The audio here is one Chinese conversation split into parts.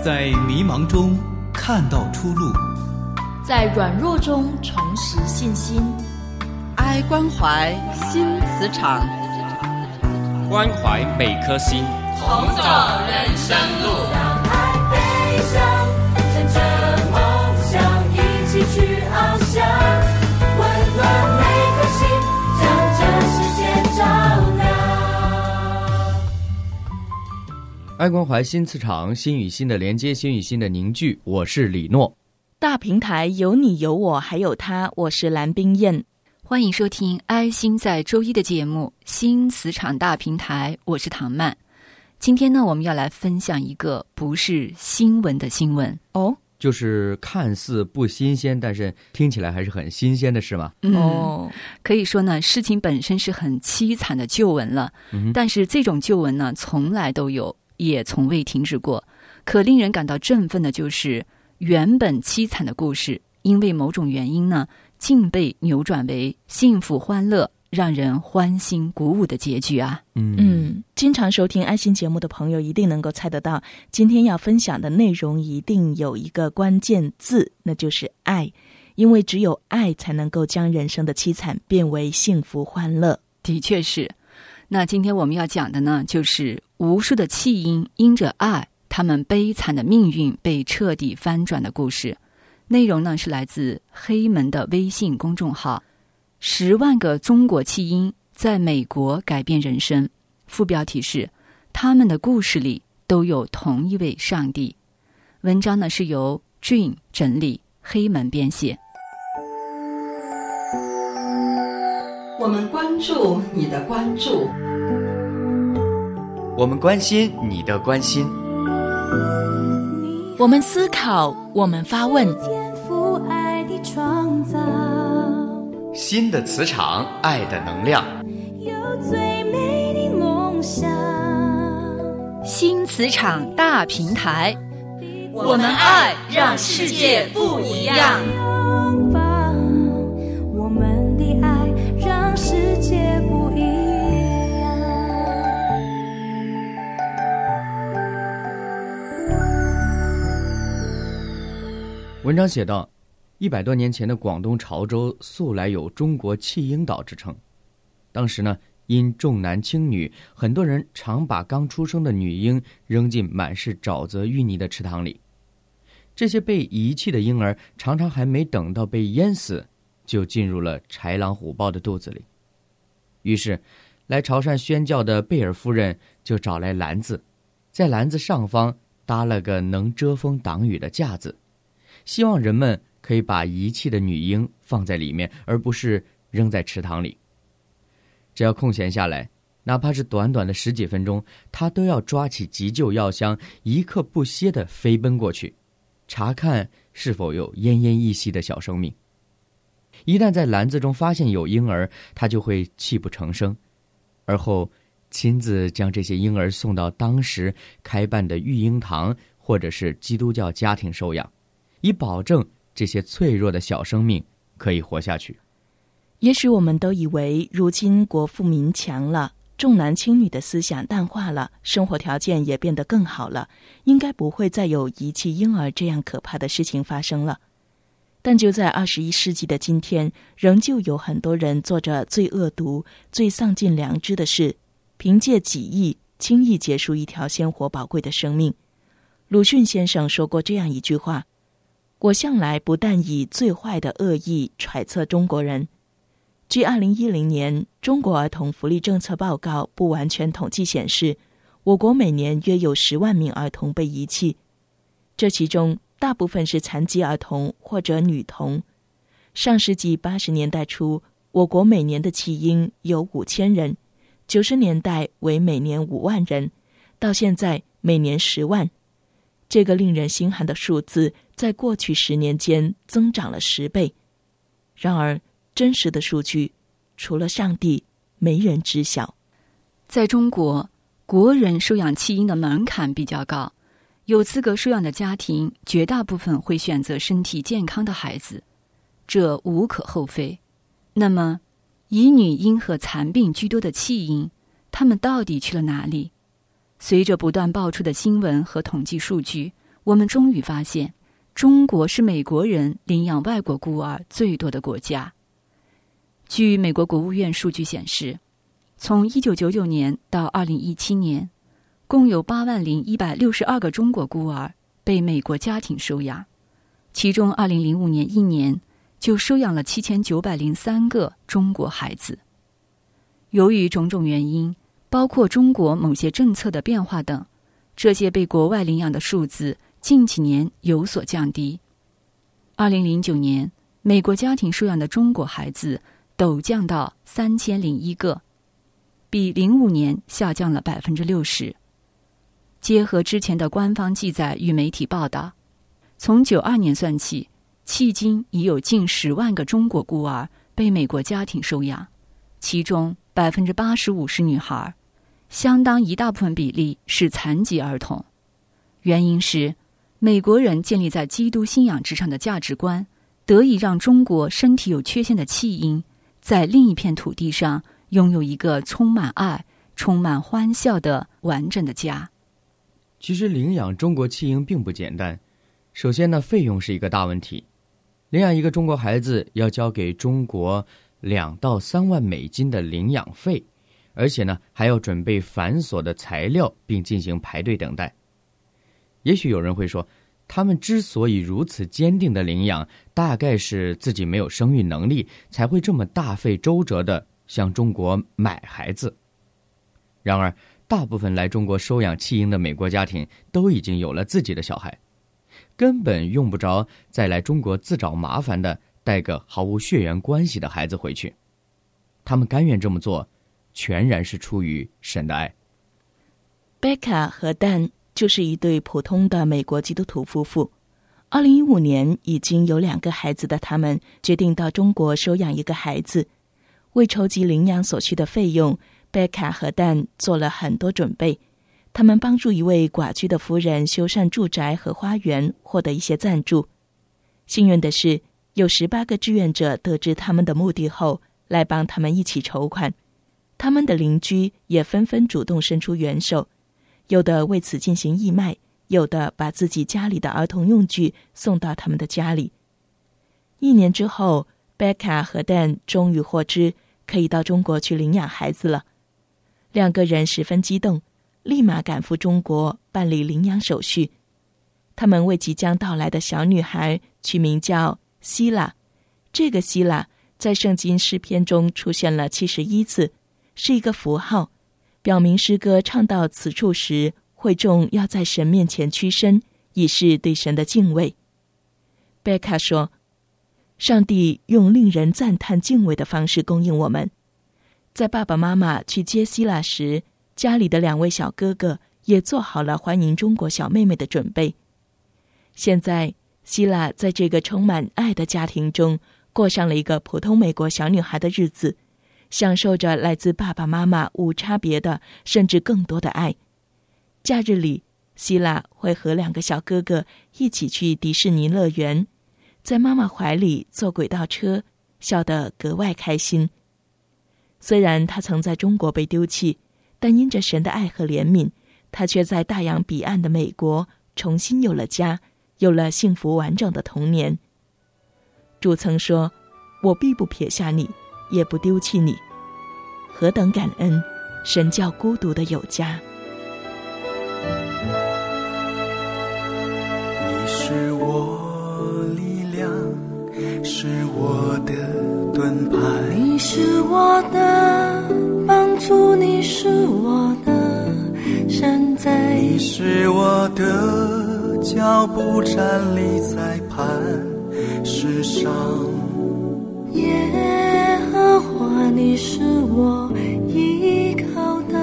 在迷茫中看到出路， 在软弱中重拾信心。 爱关怀新磁场， 关怀每颗心， 同走人生路。 让爱飞翔，乘着梦想一起去翱翔，温暖每颗心，将这世界照亮。 爱关怀新磁场，心与心的连接，心与心的凝聚。我是李诺。 大平台有你有我还有他，我是蓝冰燕。 欢迎收听爱心在周一的节目新磁场大平台，我是唐曼。今天呢，我们要来分享一个不是新闻的新闻哦， 就是看似不新鲜，但是听起来还是很新鲜的事吗？ 可以说呢，事情本身是很凄惨的旧闻了，但是这种旧闻呢，从来都有，也从未停止过。可令人感到振奋的就是，原本凄惨的故事，因为某种原因呢，竟被扭转为幸福欢乐，让人欢欣鼓舞的结局啊！ 经常收听爱心节目的朋友一定能够猜得到，今天要分享的内容一定有一个关键字，那就是爱。因为只有爱才能够将人生的凄惨变为幸福欢乐。 的确是。那今天我们要讲的呢，就是无数的弃婴因着爱，他们悲惨的命运被彻底翻转的故事。内容呢是来自黑门的微信公众号10万个中国弃婴在美国改变人生，副标题是他们的故事里都有同一位上帝。文章呢是由 Dream 整理，黑门编写。 我们关注你的关注， 我们关心你的关心， 我们思考，我们发问。 新的磁场，爱的能量， 有最美的梦想。 新磁场大平台， 我们爱让世界不一样。 拥抱我们的爱，让世界不一样。 文章写道，100多年前的广东潮州素来有中国弃婴岛之称。当时呢，因重男轻女，很多人常把刚出生的女婴扔进满是沼泽淤泥的池塘里。这些被遗弃的婴儿常常还没等到被淹死，就进入了豺狼虎豹的肚子里。于是来潮汕宣教的贝尔夫人就找来篮子，在篮子上方搭了个能遮风挡雨的架子，希望人们可以把遗弃的女婴放在里面，而不是扔在池塘里。只要空闲下来，哪怕是短短的10几分钟，他都要抓起急救药箱，一刻不歇地飞奔过去，查看是否有奄奄一息的小生命。一旦在篮子中发现有婴儿，他就会泣不成声，而后亲自将这些婴儿送到当时开办的育婴堂或者是基督教家庭收养，以保证这些脆弱的小生命可以活下去。 也许我们都以为如今国富民强了，重男轻女的思想淡化了，生活条件也变得更好了，应该不会再有遗弃婴儿这样可怕的事情发生了。但就在21世纪的今天，仍旧有很多人做着最恶毒、最丧尽良知的事，凭借己意轻易结束一条鲜活宝贵的生命。鲁迅先生说过这样一句话：我向来不但以最坏的恶意揣测中国人。据2010年中国儿童福利政策报告不完全统计显示，我国每年约有10万名儿童被遗弃，这其中大部分是残疾儿童或者女童。上世纪80年代初，我国每年的弃婴有5000人，90年代为每年5万人，到现在每年10万。这个令人心寒的数字在过去10年间增长了10倍。然而真实的数据除了上帝没人知晓。 在中国，国人收养弃婴的门槛比较高，有资格收养的家庭绝大部分会选择身体健康的孩子，这无可厚非。那么以女婴和残病居多的弃婴，他们到底去了哪里？随着不断爆出的新闻和统计数据， 我们终于发现，中国是美国人领养外国孤儿最多的国家。据美国国务院数据显示，从1999年到2017年，共有80162个中国孤儿被美国家庭收养，其中2005年一年就收养了7903个中国孩子。由于种种原因，包括中国某些政策的变化等，这些被国外领养的数字近几年有所降低。2009年，美国家庭收养的中国孩子陡降到3001个，比05年下降了60%。结合之前的官方记载与媒体报道，从92年算起，迄今已有近10万个中国孤儿被美国家庭收养，其中85%是女孩，相当一大部分比例是残疾儿童。原因是美国人建立在基督信仰之上的价值观，得以让中国身体有缺陷的弃婴在另一片土地上拥有一个充满爱、充满欢笑的完整的家。 其实领养中国弃婴并不简单，首先呢，费用是一个大问题。领养一个中国孩子要交给中国2到3万美金的领养费，而且呢，还要准备繁琐的材料，并进行排队等待。也许有人会说，他们之所以如此坚定的领养，大概是自己没有生育能力，才会这么大费周折地向中国买孩子。然而，大部分来中国收养弃婴的美国家庭都已经有了自己的小孩，根本用不着再来中国自找麻烦的带个毫无血缘关系的孩子回去。他们甘愿这么做，全然是出于神的爱。 贝卡和Dan就是一对普通的美国基督徒夫妇。2015年已经有2个孩子的他们决定到中国收养一个孩子。为筹集领养所需的费用，贝卡和Dan做了很多准备。他们帮助一位寡居的夫人修缮住宅和花园，获得一些赞助。幸运的是，有18个志愿者得知他们的目的后，来帮他们一起筹款。他们的邻居也纷纷主动伸出援手，有的为此进行义卖，有的把自己家里的儿童用具送到他们的家里。1年之后，贝卡和Dan终于获知可以到中国去领养孩子了。2个人十分激动，立马赶赴中国办理领养手续。他们为即将到来的小女孩取名叫希拉。这个希拉在圣经诗篇中出现了71次，是一个符号，表明诗歌唱到此处时，会众要在神面前屈身，以示对神的敬畏。贝卡说，上帝用令人赞叹敬畏的方式供应我们。在爸爸妈妈去接希拉时，家里的2位小哥哥也做好了欢迎中国小妹妹的准备。现在希拉在这个充满爱的家庭中，过上了一个普通美国小女孩的日子，享受着来自爸爸妈妈无差别的甚至更多的爱。假日里，希拉会和2个小哥哥一起去迪士尼乐园，在妈妈怀里坐轨道车，笑得格外开心。虽然他曾在中国被丢弃，但因着神的爱和怜悯，他却在大洋彼岸的美国重新有了家，有了幸福完整的童年。主曾说，我必不撇下你，也不丢弃你。何等感恩，神叫孤独的有家。 你是我力量，是我的盾牌， 你是我的帮助，你是我的山寨， 你是我的脚步，站立在磐石上。 耶和华，你是我依靠的，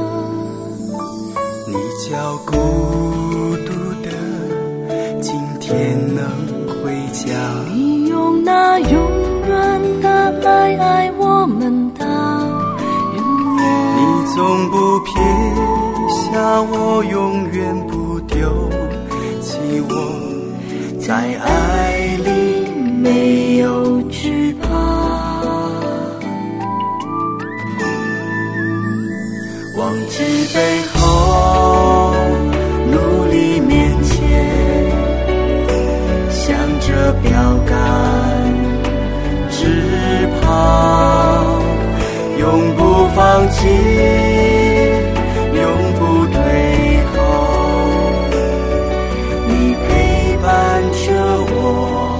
你叫孤独的今天能回家， 你用那永远的爱我们到永远， 你总不撇下我，永远不丢弃我，在爱里没有惧怕。 忘记背后，努力面前， 不放弃，永不退后，你陪伴着我，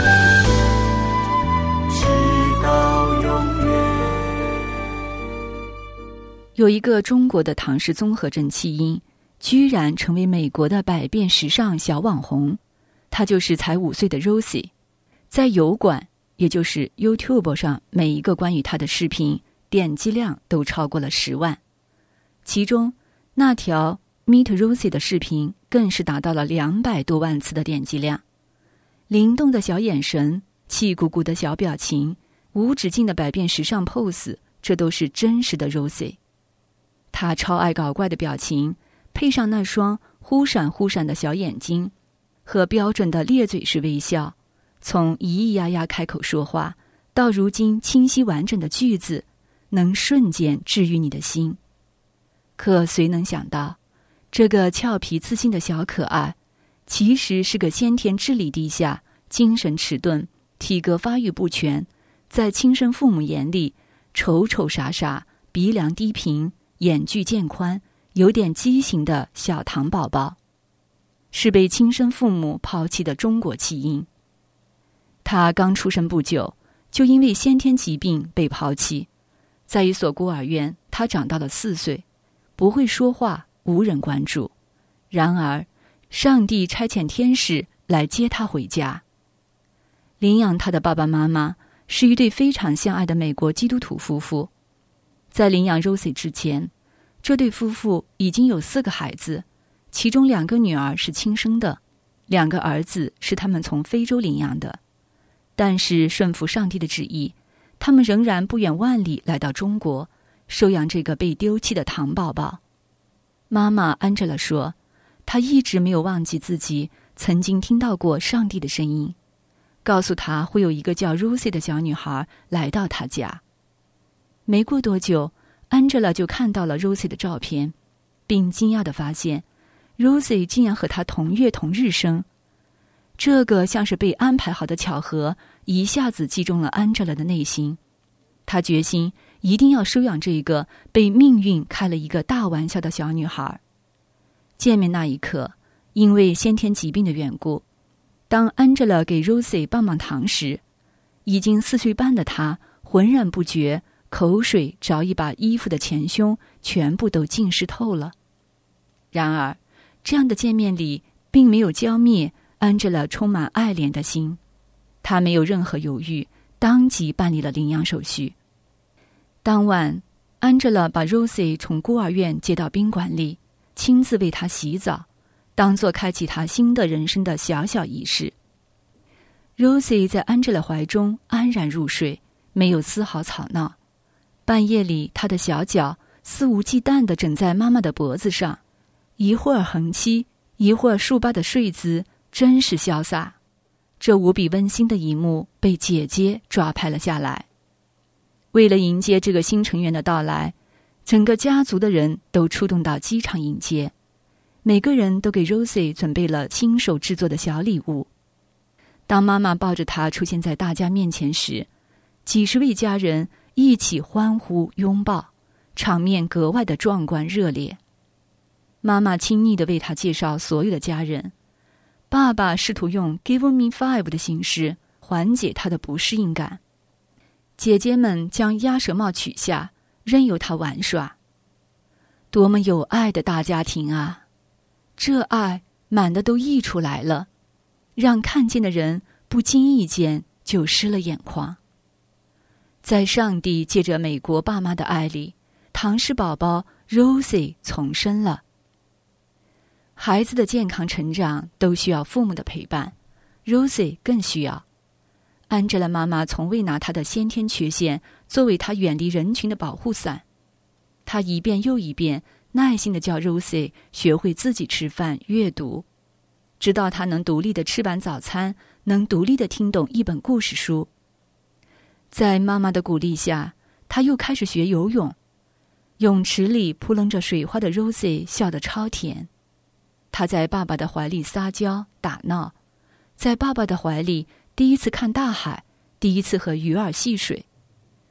直到永远。 有一个中国的唐氏综合症弃婴，居然成为美国的百变时尚小网红，她就是才5岁的 Rosie。 在油管，也就是 YouTube 上，每一个关于她的视频点击量都超过了10万，其中那条 Meet Rosie 的视频更是达到了200多万次的点击量。灵动的小眼神，气鼓鼓的小表情，无止境的百变时尚 pose， 这都是真实的 Rosie。 她超爱搞怪的表情，配上那双忽闪忽闪的小眼睛和标准的咧嘴式微笑，从咿咿呀呀开口说话到如今清晰完整的句子，能瞬间治愈你的心。可谁能想到，这个俏皮自信的小可爱其实是个先天智力低下、精神迟钝、体格发育不全，在亲生父母眼里丑丑傻傻、鼻梁低平、眼距渐宽、有点畸形的小糖宝宝，是被亲生父母抛弃的中国弃婴。他刚出生不久，就因为先天疾病被抛弃，在一所孤儿院，他长到了4岁，不会说话，无人关注。然而，上帝差遣天使来接他回家。领养他的爸爸妈妈是一对非常相爱的美国基督徒夫妇。在领养 Rosie 之前，这对夫妇已经有4个孩子，其中2个女儿是亲生的，2个儿子是他们从非洲领养的。但是顺服上帝的旨意，他们仍然不远万里来到中国，收养这个被丢弃的糖宝宝。妈妈安吉拉说，她一直没有忘记自己曾经听到过上帝的声音，告诉她会有一个叫 Rosie 的小女孩来到她家。没过多久，安吉拉就看到了 Rosie 的照片，并惊讶地发现 Rosie 竟然和她同月同日生。这个像是被安排好的巧合，一下子击中了安吉拉的内心。她决心一定要收养这个被命运开了一个大玩笑的小女孩。见面那一刻，因为先天疾病的缘故，当安吉拉给 Rosie 棒棒糖时，已经4岁半的她浑然不觉，口水早已把衣服的前胸全部都浸湿透了。然而，这样的见面礼并没有浇灭安吉拉充满爱怜的心，她没有任何犹豫，当即办理了领养手续。当晚，安吉拉把 Rosie 从孤儿院接到宾馆里，亲自为她洗澡，当作开启她新的人生的小小仪式。Rosie 在安吉拉怀中安然入睡，没有丝毫吵闹。半夜里，她的小脚肆无忌惮地枕在妈妈的脖子上，一会儿横七，一会儿竖八的睡姿，真是潇洒。这无比温馨的一幕被姐姐抓拍了下来。为了迎接这个新成员的到来，整个家族的人都出动到机场迎接，每个人都给 Rosie 准备了亲手制作的小礼物。当妈妈抱着她出现在大家面前时，几十位家人一起欢呼拥抱，场面格外的壮观热烈。妈妈亲昵地为她介绍所有的家人，爸爸试图用 Give me 5的形式缓解他的不适应感。姐姐们将鸭舌帽取下，任由他玩耍。多么有爱的大家庭啊！这爱满的都溢出来了，让看见的人不经意间就湿了眼眶。在上帝借着美国爸妈的爱里，唐氏宝宝 Rosie 重生了。孩子的健康成长都需要父母的陪伴， Rosie 更需要。安吉拉妈妈从未拿她的先天缺陷作为她远离人群的保护伞，她一遍又一遍耐心地教 Rosie 学会自己吃饭、阅读，直到她能独立地吃完早餐，能独立地听懂一本故事书。在妈妈的鼓励下，她又开始学游泳。泳池里扑棱着水花的 Rosie 笑得超甜。她在爸爸的怀里撒娇打闹，在爸爸的怀里第一次看大海，第一次和鱼儿戏水。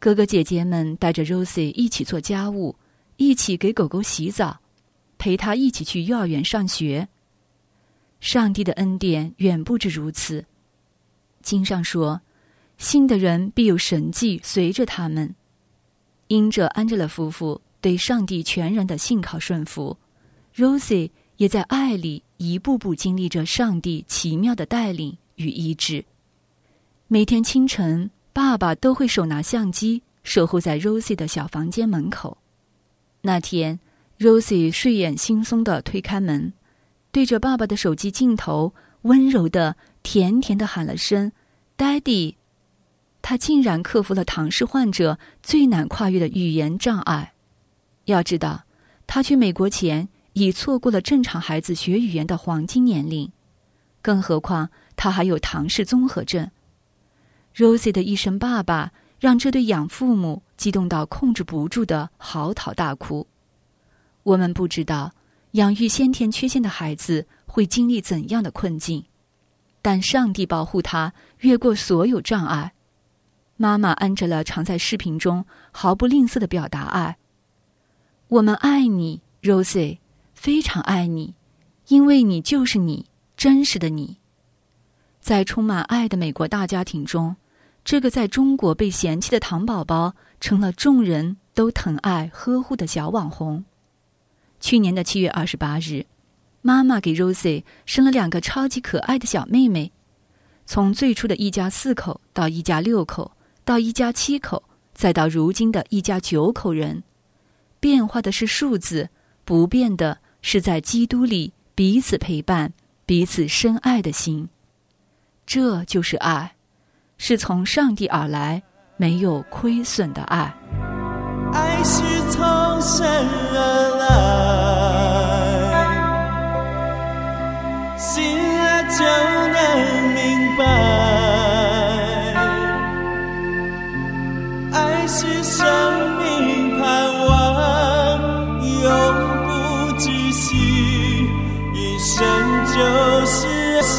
哥哥姐姐们带着 Rosie 一起做家务，一起给狗狗洗澡，陪她一起去幼儿园上学。上帝的恩典远不止如此。经上说，信的人必有神迹随着他们。因着安哲勒夫妇对上帝全然的信靠顺服， Rosie 也在爱里一步步经历着上帝奇妙的带领与医治。每天清晨，爸爸都会手拿相机守候在 Rosie 的小房间门口。那天 Rosie 睡眼惺忪地推开门，对着爸爸的手机镜头温柔地甜甜地喊了声 Daddy。 他竟然克服了唐氏患者最难跨越的语言障碍。要知道，他去美国前已错过了正常孩子学语言的黄金年龄，更何况他还有唐氏综合症。 Rosie 的一声爸爸让这对养父母激动到控制不住的嚎啕大哭。我们不知道养育先天缺陷的孩子会经历怎样的困境，但上帝保护他越过所有障碍。妈妈安哲勒常在视频中毫不吝啬地表达爱。我们爱你 Rosie， 非常爱你，因为你就是你，真实的你。在充满爱的美国大家庭中，这个在中国被嫌弃的糖宝宝成了众人都疼爱呵护的小网红。去年的7月28日，妈妈给 Rosie 生了2个超级可爱的小妹妹。从最初的一家4口到一家6口，到一家7口，再到如今的一家9口人。变化的是数字，不变的是在基督里彼此陪伴、彼此深爱的心。这就是爱，是从上帝而来，没有亏损的爱。 爱是从神而来，信了就能明白，爱是生命盼望，永不止息，一生就是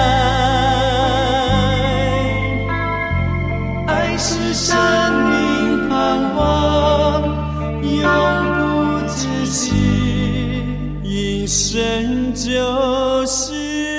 爱是生命盼望，永不止息，一生就是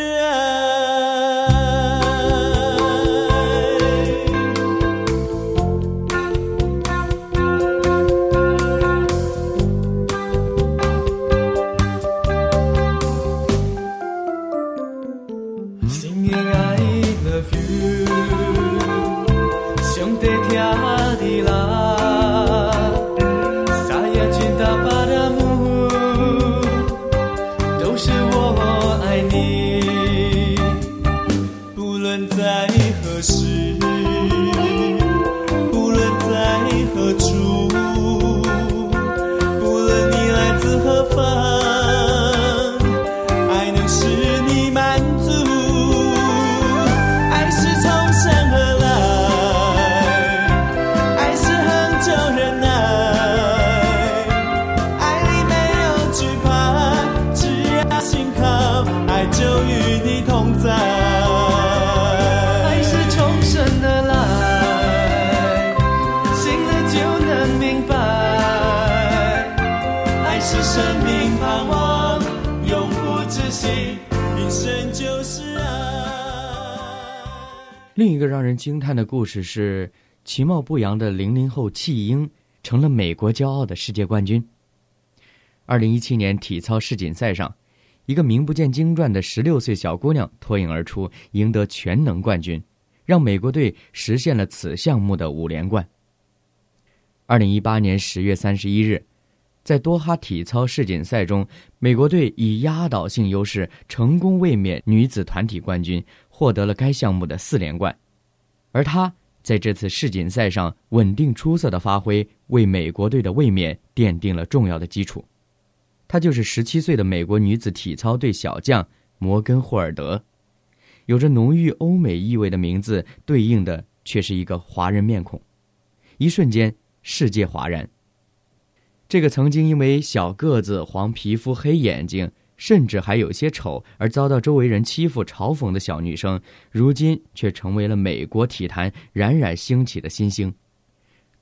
另一个让人惊叹的故事是，其貌不扬的00后弃婴成了美国骄傲的世界冠军。2017年体操世锦赛上，一个名不见经传的16岁小姑娘脱颖而出，赢得全能冠军，让美国队实现了此项目的5连冠。2018年10月31日，在多哈体操世锦赛中，美国队以压倒性优势成功卫冕女子团体冠军，获得了该项目的4连冠。而她在这次世锦赛上稳定出色的发挥，为美国队的卫冕奠定了重要的基础。她就是17岁的美国女子体操队小将摩根·霍尔德。有着浓郁欧美意味的名字，对应的却是一个华人面孔。一瞬间，世界哗然。这个曾经因为小个子、黄皮肤、黑眼睛，甚至还有些丑而遭到周围人欺负嘲讽的小女生，如今却成为了美国体坛冉冉兴起的新星。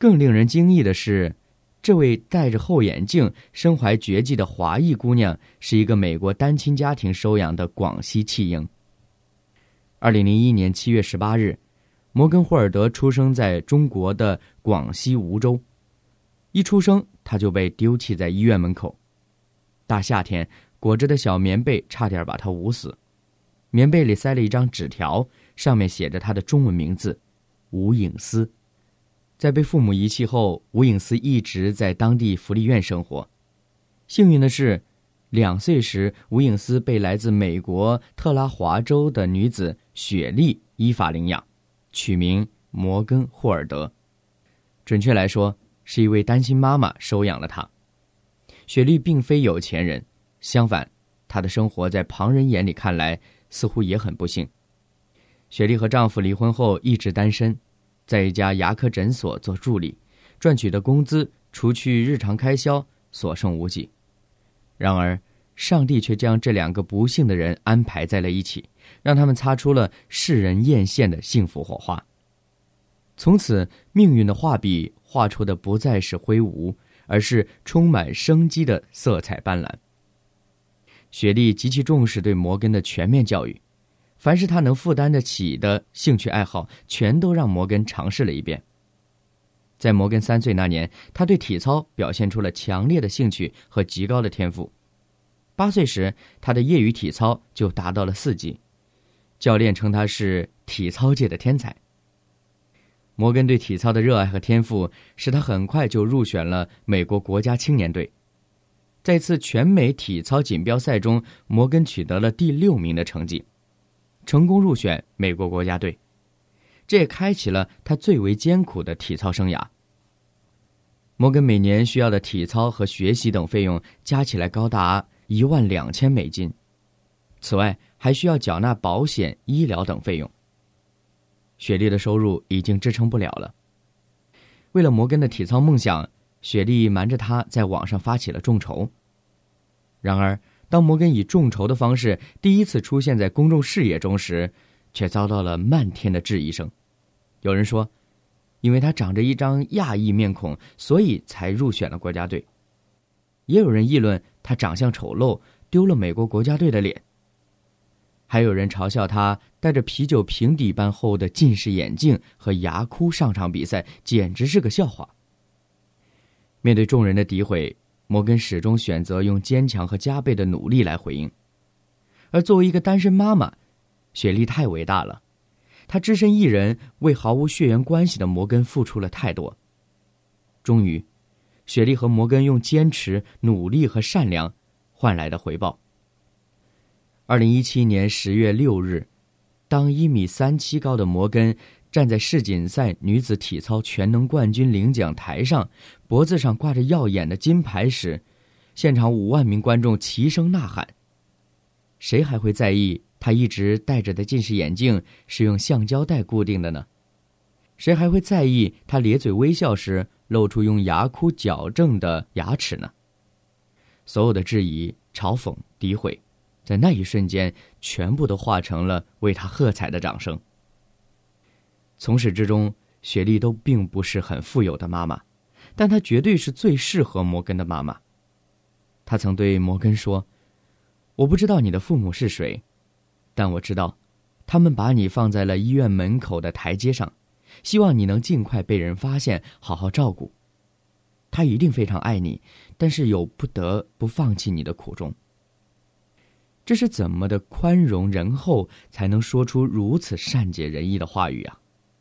更令人惊异的是，这位戴着厚眼镜、身怀绝技的华裔姑娘是一个美国单亲家庭收养的广西弃婴。2001年7月18日，摩根·霍尔德出生在中国的广西梧州。一出生，他就被丢弃在医院门口。大夏天，裹着的小棉被差点把他捂死。棉被里塞了一张纸条，上面写着他的中文名字吴颖思。在被父母遗弃后，吴颖思一直在当地福利院生活。幸运的是，2岁时，吴颖思被来自美国特拉华州的女子雪莉依法领养，取名摩根·霍尔德。准确来说，是一位单亲妈妈收养了她。雪莉并非有钱人，相反，她的生活在旁人眼里看来似乎也很不幸。雪莉和丈夫离婚后一直单身，在一家牙科诊所做助理，赚取的工资除去日常开销所剩无几。然而上帝却将这2个不幸的人安排在了一起，让他们擦出了世人艳羡的幸福火花。从此，命运的画笔画出的不再是挥舞，而是充满生机的色彩斑斓。雪莉极其重视对摩根的全面教育，凡是他能负担得起的兴趣爱好，全都让摩根尝试了一遍。在摩根3岁那年，他对体操表现出了强烈的兴趣和极高的天赋。8岁时，他的业余体操就达到了4级，教练称他是体操界的天才。摩根对体操的热爱和天赋使他很快就入选了美国国家青年队。在一次全美体操锦标赛中，摩根取得了第6名的成绩，成功入选美国国家队。这也开启了他最为艰苦的体操生涯。摩根每年需要的体操和学习等费用加起来高达12000美金，此外还需要缴纳保险、医疗等费用。雪莉的收入已经支撑不了了。为了摩根的体操梦想，雪莉瞒着他在网上发起了众筹。然而，当摩根以众筹的方式第一次出现在公众视野中时，却遭到了漫天的质疑声。有人说，因为他长着一张亚裔面孔，所以才入选了国家队。也有人议论他长相丑陋，丢了美国国家队的脸。还有人嘲笑他戴着啤酒瓶底般厚的近视眼镜和牙箍上场比赛，简直是个笑话。面对众人的诋毁，摩根始终选择用坚强和加倍的努力来回应。而作为一个单身妈妈，雪莉太伟大了，她只身一人为毫无血缘关系的摩根付出了太多。终于，雪莉和摩根用坚持、努力和善良换来的回报。2017年10月6日，当1.37米高的摩根站在世锦赛女子体操全能冠军领奖台上，脖子上挂着耀眼的金牌时，现场5万名观众齐声呐喊。谁还会在意他一直戴着的近视眼镜是用橡胶带固定的呢？谁还会在意他咧嘴微笑时露出用牙箍矫正的牙齿呢？所有的质疑、嘲讽、诋毁，在那一瞬间全部都化成了为他喝彩的掌声。从始至终，雪莉都并不是很富有的妈妈，但她绝对是最适合摩根的妈妈。她曾对摩根说，我不知道你的父母是谁，但我知道他们把你放在了医院门口的台阶上，希望你能尽快被人发现，好好照顾。他一定非常爱你，但是有不得不放弃你的苦衷。这是怎么的宽容仁厚，才能说出如此善解人意的话语啊？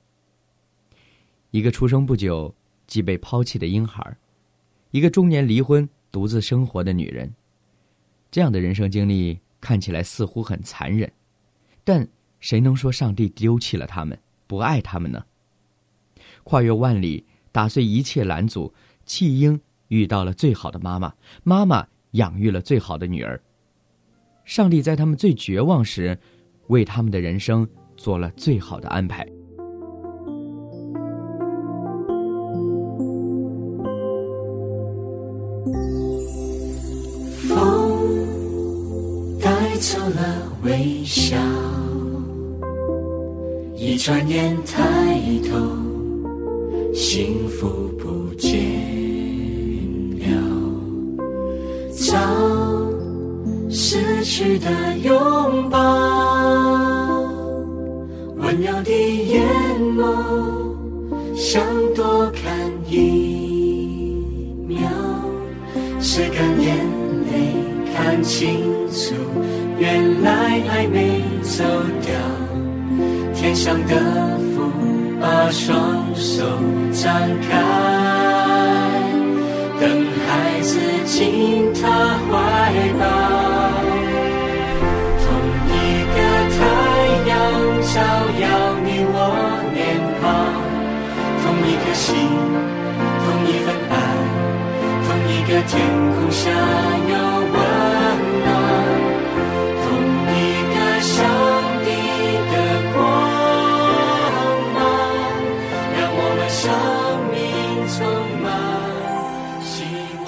一个出生不久即被抛弃的婴孩，一个中年离婚独自生活的女人，这样的人生经历看起来似乎很残忍，但谁能说上帝丢弃了他们，不爱他们呢？跨越万里，打碎一切拦阻，弃婴遇到了最好的妈妈，妈妈养育了最好的女儿。上帝在他们最绝望时，为他们的人生做了最好的安排。 风带走了微笑，一转眼抬头， 幸福不见了，找失去的拥抱，温柔的眼眸，想多看一秒，拭干眼泪，看清楚，原来还没走掉。天上的福，把双手张开，等孩子进他怀抱。同一个太阳照耀你我脸庞，同一颗心，同一份爱，同一个天空下有温暖，同一个上帝的光芒，让我们生命充满希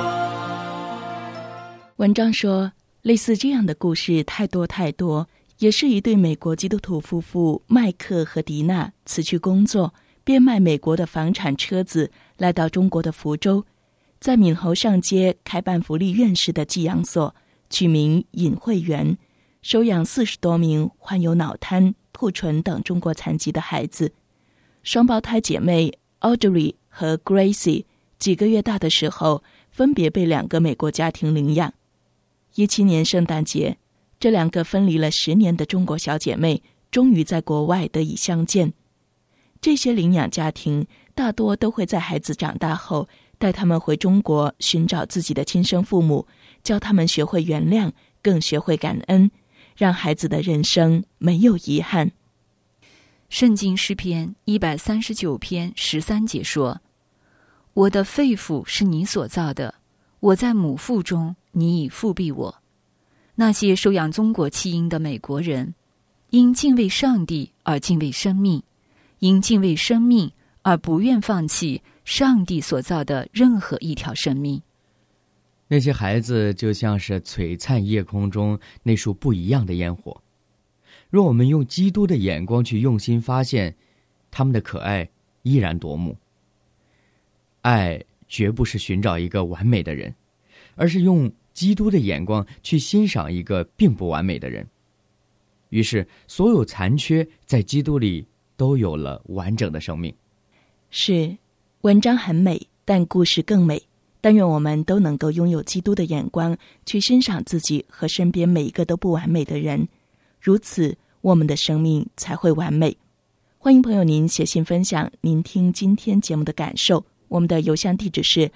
望。 文章说，类似这样的故事太多太多，也是一对美国基督徒夫妇麦克和迪娜辞去工作，变卖美国的房产车子，来到中国的福州，在闽侯上街开办福利院式的寄养所，取名隐慧园，收养40多名患有脑瘫、兔唇等中国残疾的孩子。双胞胎姐妹 Audrey 和 Gracie 几个月大的时候，分别被2个美国家庭领养。17年圣诞节，这2个分离了10年的中国小姐妹终于在国外得以相见。这些领养家庭大多都会在孩子长大后带他们回中国寻找自己的亲生父母，教他们学会原谅，更学会感恩，让孩子的人生没有遗憾。 圣经诗篇139篇13节说，我的肺腑是你所造的，我在母腹中，你已复庇我。那些收养中国弃婴的美国人，因敬畏上帝而敬畏生命，因敬畏生命而不愿放弃上帝所造的任何一条生命。 那些孩子就像是璀璨夜空中那束不一样的烟火，若我们用基督的眼光去用心发现，他们的可爱依然夺目。爱绝不是寻找一个完美的人，而是用基督的眼光去欣赏一个并不完美的人。于是所有残缺在基督里都有了完整的生命。 是，文章很美，但故事更美。但愿我们都能够拥有基督的眼光，去欣赏自己和身边每一个都不完美的人，如此我们的生命才会完美。欢迎朋友您写信分享您听今天节目的感受，我们的邮箱地址是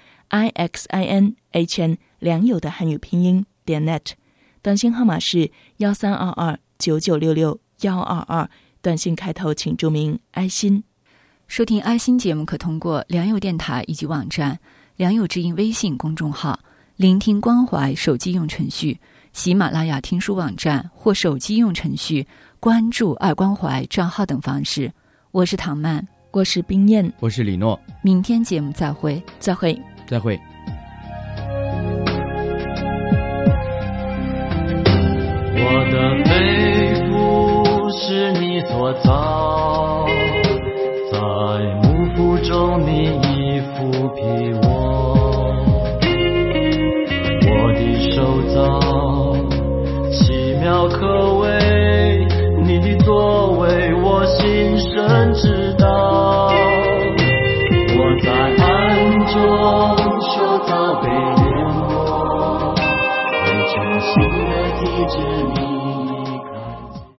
IXINHN 良友的汉语拼音.net， 短信号码是13229966-122，短信开头请注明爱心。 收听爱心节目可通过良友电台以及网站、良友之音微信公众号、聆听关怀手机用程序、喜马拉雅听书网站或手机用程序关注爱关怀账号等方式。我是唐曼， 我是冰燕， 我是李诺。 明天节目再会， 再会， 再会。 我的肺腑是你所造，在母腹中你已复庇我。我的手造奇妙可畏，你的作为我心深知道。我在暗中受造被淹没，为诚心的体制你